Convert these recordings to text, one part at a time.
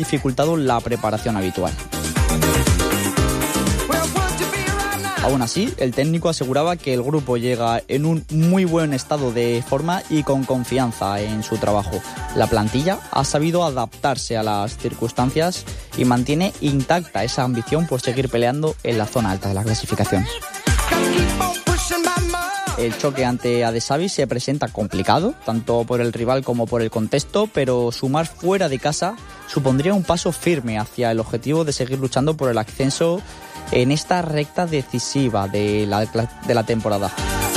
dificultado la preparación habitual. Aún así, el técnico aseguraba que el grupo llega en un muy buen estado de forma y con confianza en su trabajo. La plantilla ha sabido adaptarse a las circunstancias y mantiene intacta esa ambición por seguir peleando en la zona alta de la clasificación. El choque ante Adesavi se presenta complicado, tanto por el rival como por el contexto, pero sumar fuera de casa supondría un paso firme hacia el objetivo de seguir luchando por el ascenso en esta recta decisiva de la temporada.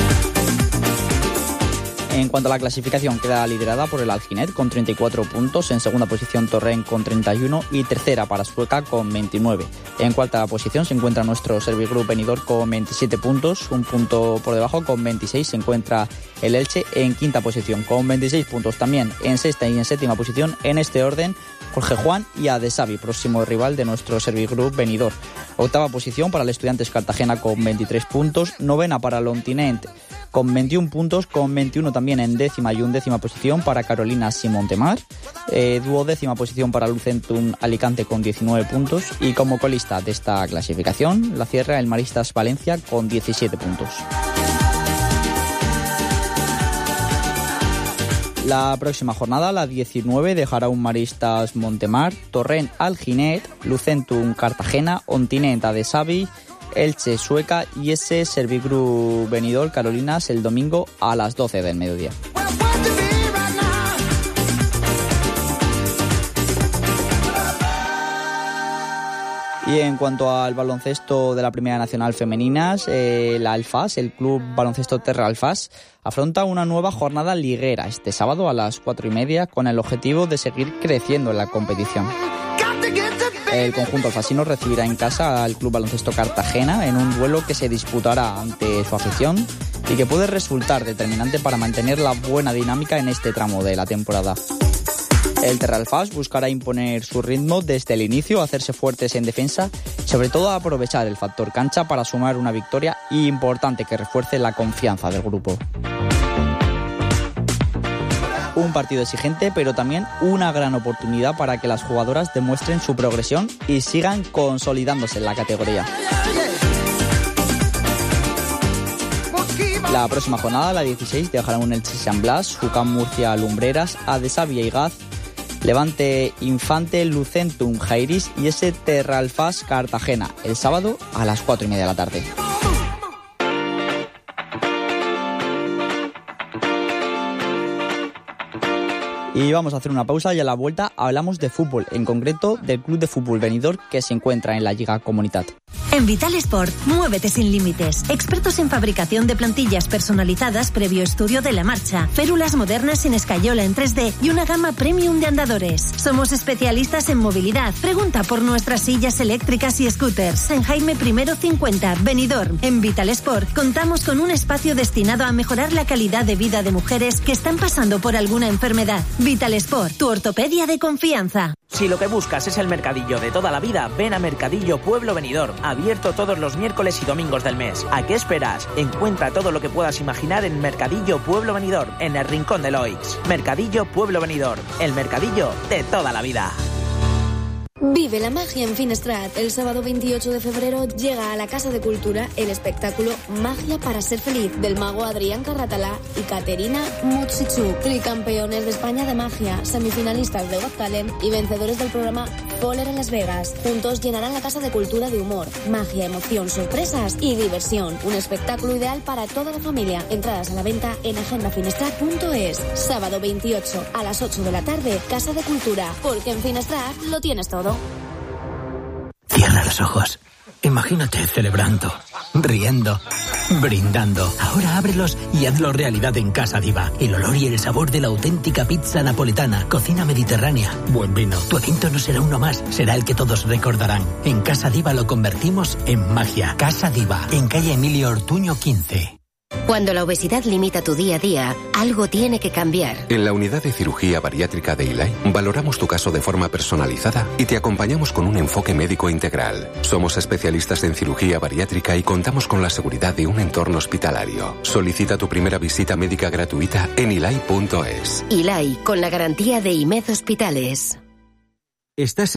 En cuanto a la clasificación, queda liderada por el Alginet con 34 puntos, en segunda posición Torrent con 31 y tercera para Sueca con 29. En cuarta posición se encuentra nuestro Servigroup Benidorm con 27 puntos, un punto por debajo con 26 se encuentra el Elche en quinta posición con 26 puntos también. En sexta y en séptima posición, en este orden, Jorge Juan y Adesavi, próximo rival de nuestro Servigroup Benidorm. Octava posición para el Estudiantes Cartagena con 23 puntos, novena para el Ontinent con 21 puntos, con 21 también en décima y undécima posición para Carolinas y Montemar, duodécima posición para Lucentum Alicante con 19 puntos y como colista de esta clasificación la cierra el Maristas Valencia con 17 puntos. La próxima jornada, la 19, dejará un Maristas Montemar, Torrent Alginet, Lucentum Cartagena, Ontinent Adesavi, Elche Sueca y ese Servigroup Benidorm Carolinas el domingo a las 12 del mediodía. Y en cuanto al baloncesto de la Primera Nacional Femeninas, la Alfas, el Club Baloncesto Terra Alfas, afronta una nueva jornada liguera este sábado a las 4:30 con el objetivo de seguir creciendo en la competición. El conjunto alfasino recibirá en casa al Club Baloncesto Cartagena en un duelo que se disputará ante su afición y que puede resultar determinante para mantener la buena dinámica en este tramo de la temporada. El Terra Alfas buscará imponer su ritmo desde el inicio, hacerse fuertes en defensa y sobre todo aprovechar el factor cancha para sumar una victoria importante que refuerce la confianza del grupo. Un partido exigente, pero también una gran oportunidad para que las jugadoras demuestren su progresión y sigan consolidándose en la categoría. La próxima jornada, la 16, dejará un Elche San Blas, UCAM Murcia Lumbreras, Adesavi Igaz, Levante Infante, Lucentum Jairis y ese Terra Alfas Cartagena, el sábado a las 4:30 de la tarde. Y vamos a hacer una pausa y a la vuelta hablamos de fútbol, en concreto del Club de Fútbol Benidorm que se encuentra en la Lliga Comunitat. En Vital Sport, muévete sin límites. Expertos en fabricación de plantillas personalizadas previo estudio de la marcha, férulas modernas sin escayola en 3D y una gama premium de andadores. Somos especialistas en movilidad. Pregunta por nuestras sillas eléctricas y scooters. En Jaime I 50, Benidorm. En Vital Sport contamos con un espacio destinado a mejorar la calidad de vida de mujeres que están pasando por alguna enfermedad. Vital Sport, tu ortopedia de confianza. Si lo que buscas es el mercadillo de toda la vida, ven a Mercadillo Pueblo Benidorm, abierto todos los miércoles y domingos del mes. ¿A qué esperas? Encuentra todo lo que puedas imaginar en Mercadillo Pueblo Benidorm, en el rincón de Loix. Mercadillo Pueblo Benidorm, el mercadillo de toda la vida. Vive la magia en Finestrat. El sábado 28 de febrero llega a la Casa de Cultura el espectáculo Magia para ser feliz del mago Adrián Carratalá y Caterina Mutsichuk, tricampeones de España de magia, semifinalistas de Got Talent y vencedores del programa Poler en Las Vegas. Juntos llenarán la Casa de Cultura de humor, magia, emoción, sorpresas y diversión. Un espectáculo ideal para toda la familia. Entradas a la venta en agendafinestrat.es. Sábado 28 a las 8 de la tarde, Casa de Cultura, porque en Finestrat lo tienes todo. Cierra los ojos. Imagínate celebrando, riendo, brindando. Ahora ábrelos y hazlo realidad en Casa Diva. El olor y el sabor de la auténtica pizza napolitana, cocina mediterránea, buen vino. Tu evento no será uno más, será el que todos recordarán. En Casa Diva lo convertimos en magia. Casa Diva, en calle Emilio Ortuño 15. Cuando la obesidad limita tu día a día, algo tiene que cambiar. En la unidad de cirugía bariátrica de Ilai, valoramos tu caso de forma personalizada y te acompañamos con un enfoque médico integral. Somos especialistas en cirugía bariátrica y contamos con la seguridad de un entorno hospitalario. Solicita tu primera visita médica gratuita en ilai.es. Ilai, con la garantía de IMED Hospitales. ¿Estás